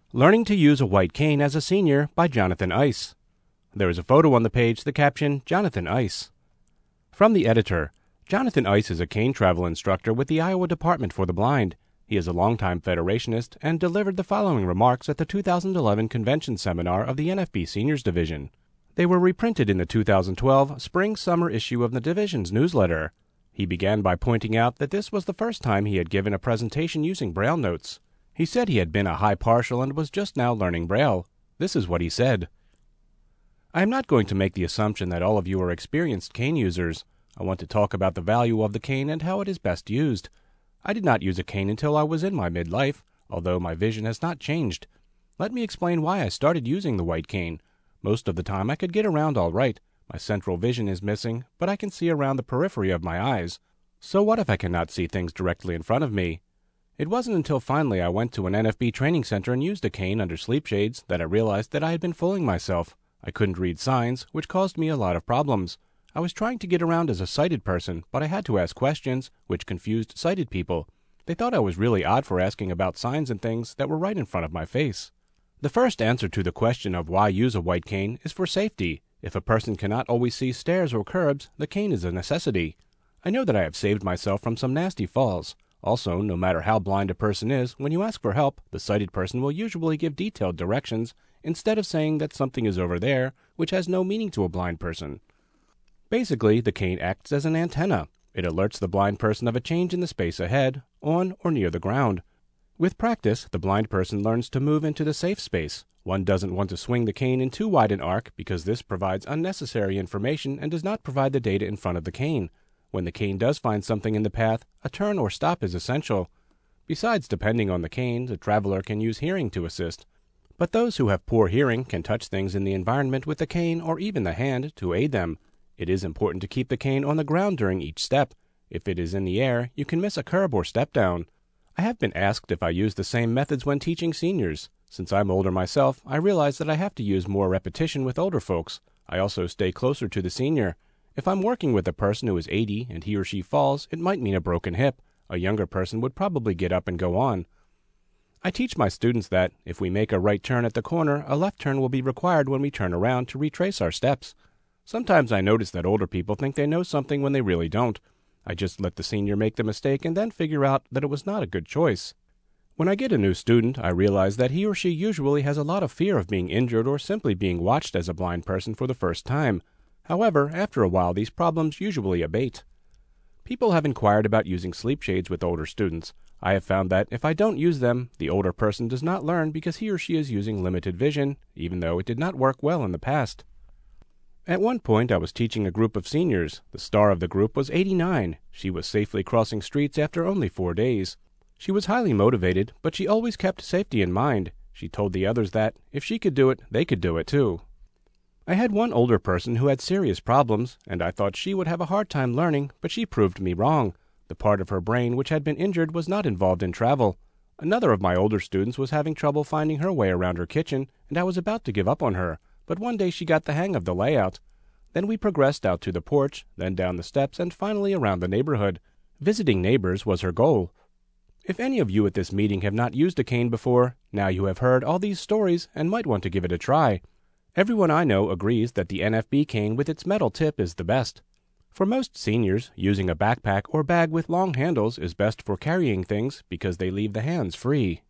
Learning to Use a White Cane as a Senior by Jonathan Ice. There is a photo on the page, the caption, Jonathan Ice. From the editor, Jonathan Ice is a cane travel instructor with the Iowa Department for the Blind. He is a longtime Federationist and delivered the following remarks at the 2011 convention seminar of the NFB Seniors Division. They were reprinted in the 2012 spring-summer issue of the division's newsletter. He began by pointing out that this was the first time he had given a presentation using Braille notes. He said he had been a high partial and was just now learning Braille. This is what he said. I am not going to make the assumption that all of you are experienced cane users. I want to talk about the value of the cane and how it is best used. I did not use a cane until I was in my midlife, although my vision has not changed. Let me explain why I started using the white cane. Most of the time I could get around all right. My central vision is missing, but I can see around the periphery of my eyes. So what if I cannot see things directly in front of me? It wasn't until finally I went to an NFB training center and used a cane under sleep shades that I realized that I had been fooling myself. I couldn't read signs, which caused me a lot of problems. I was trying to get around as a sighted person, but I had to ask questions, which confused sighted people. They thought I was really odd for asking about signs and things that were right in front of my face. The first answer to the question of why use a white cane is for safety. If a person cannot always see stairs or curbs, the cane is a necessity. I know that I have saved myself from some nasty falls. Also, no matter how blind a person is, when you ask for help, the sighted person will usually give detailed directions instead of saying that something is over there, which has no meaning to a blind person. Basically, the cane acts as an antenna. It alerts the blind person of a change in the space ahead, on or near the ground. With practice, the blind person learns to move into the safe space. One doesn't want to swing the cane in too wide an arc because this provides unnecessary information and does not provide the data in front of the cane. When the cane does find something in the path, a turn or stop is essential. Besides depending on the cane, the traveler can use hearing to assist. But those who have poor hearing can touch things in the environment with the cane or even the hand to aid them. It is important to keep the cane on the ground during each step. If it is in the air, you can miss a curb or step down. I have been asked if I use the same methods when teaching seniors. Since I'm older myself, I realize that I have to use more repetition with older folks. I also stay closer to the senior. If I'm working with a person who is 80 and he or she falls, it might mean a broken hip. A younger person would probably get up and go on. I teach my students that, if we make a right turn at the corner, a left turn will be required when we turn around to retrace our steps. Sometimes I notice that older people think they know something when they really don't. I just let the senior make the mistake and then figure out that it was not a good choice. When I get a new student, I realize that he or she usually has a lot of fear of being injured or simply being watched as a blind person for the first time. However, after a while, these problems usually abate. People have inquired about using sleep shades with older students. I have found that if I don't use them, the older person does not learn because he or she is using limited vision, even though it did not work well in the past. At one point, I was teaching a group of seniors. The star of the group was 89. She was safely crossing streets after only 4 days. She was highly motivated, but she always kept safety in mind. She told the others that, if she could do it, they could do it too. I had one older person who had serious problems, and I thought she would have a hard time learning, but she proved me wrong. The part of her brain which had been injured was not involved in travel. Another of my older students was having trouble finding her way around her kitchen, and I was about to give up on her, but one day she got the hang of the layout. Then we progressed out to the porch, then down the steps, and finally around the neighborhood. Visiting neighbors was her goal. If any of you at this meeting have not used a cane before, now you have heard all these stories and might want to give it a try. Everyone I know agrees that the NFB cane with its metal tip is the best. For most seniors, using a backpack or bag with long handles is best for carrying things because they leave the hands free.